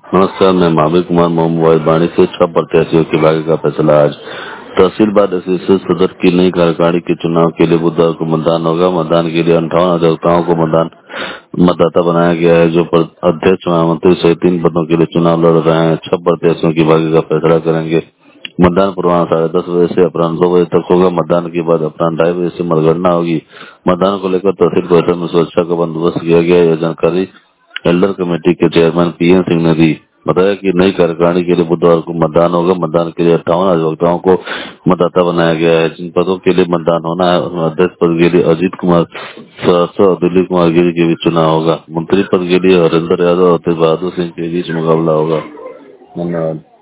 नमस्कार, मैं महावीर कुमार मोबाइल वाणी से 6 प्रत्याशियों के भाग्य का फैसला आज। तहसील बाद एसोसिएशन सदर की नई कार्यकारिणी के चुनाव के लिए बुधवार को मतदान होगा। मतदान के लिए 58 अधिवक्ताओं को मतदाता बनाया गया है, जो अध्यक्ष, महामंत्री सहित 3 पदों के लिए चुनाव लड़ रहे हैं। 6 प्रत्याशियों की भाग्य का फैसला करेंगे। मतदान पूर्वाह्न 10:30 बजे से अपराह्न 2 बजे तक होगा। मतदान के बाद अपराह्न 2:30 बजे से मतगणना होगी। मतदान को लेकर तहसील परिसर में सुरक्षा का बंदोबस्त किया गया है। यह जानकारी एल्डर कमेटी के चेयरमैन पीएन सिंह ने दी। बताया कि नई कार्यकारिणी के लिए बुधवार को मतदान होगा। मतदान के लिए 58 अधिवक्ताओं को मतदाता बनाया गया है। जिन पदों के लिए मतदान होना है उसमें अध्यक्ष पद के लिए अजीत कुमार सहरसा और दिलीप कुमार गिरी के बीच चुनाव होगा। मंत्री पद के लिए हरिंदर यादव और तेज बहादुर सिंह के बीच मुकाबला होगा। धन्यवाद।